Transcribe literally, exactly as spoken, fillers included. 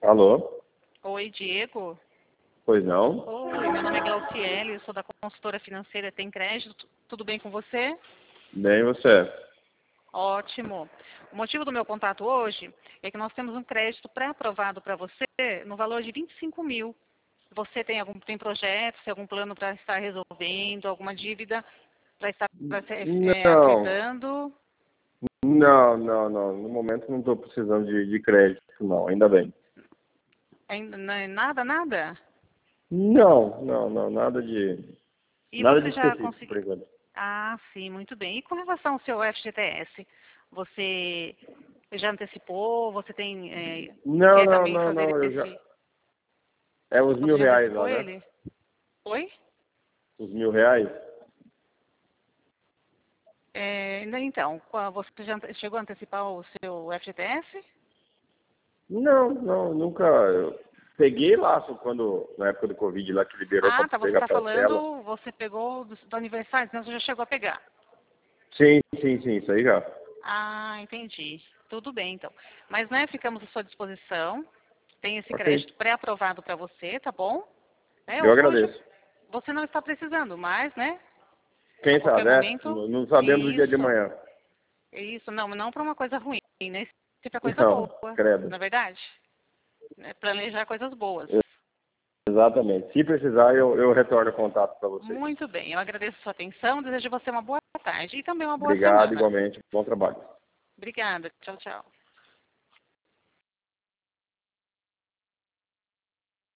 Alô? Oi, Diego. Pois não? Oi, meu nome é Glauciele, eu sou da consultora financeira Tem Crédito. Tudo bem com você? Bem, você? Ótimo. O motivo do meu contato hoje é que nós temos um crédito pré-aprovado para você no valor de vinte e cinco mil. Você tem algum tem projeto, tem algum plano para estar resolvendo, alguma dívida para estar pra ser, é, Não, acertando? não, não, não. No momento não estou precisando de, de crédito, não, ainda bem. Ainda não- nada, nada? Não, não, não, nada de, E nada de você já específico, por conseguiu? enquanto. Ah, sim, muito bem. E com relação ao seu F G T S, você já antecipou? Você tem é, Não, quer não, também não, fazer não, eu já... esse? É os Você mil já reais antecipou lá, né? ele? Oi? Os mil reais? É, né, então, qua- você já ante- chegou a antecipar o seu F G T S? Não, não, nunca... Eu peguei lá, só quando, na época do Covid lá, que liberou para Ah, tá. Você pegar está parcela. falando, você pegou do, do aniversário, então você já chegou a pegar. Sim, sim, sim, isso aí já. Ah, entendi. Tudo bem, então. Mas, né, ficamos à sua disposição. Tem esse Ok, crédito pré-aprovado para você, tá bom? É, eu hoje agradeço. você não está precisando, mas, né, a Quem qualquer sabe, né? momento, Não não sabemos o dia de isso, amanhã. isso, não, não para uma coisa ruim, né? Sempre para coisa boa, Não, credo. na verdade. Né? Planejar coisas boas. Exatamente. Se precisar, eu, eu retorno o contato para vocês. Muito bem, eu agradeço a sua atenção, desejo a você uma boa tarde e também uma boa Obrigado, semana. igualmente. Bom trabalho. Obrigada, tchau, tchau.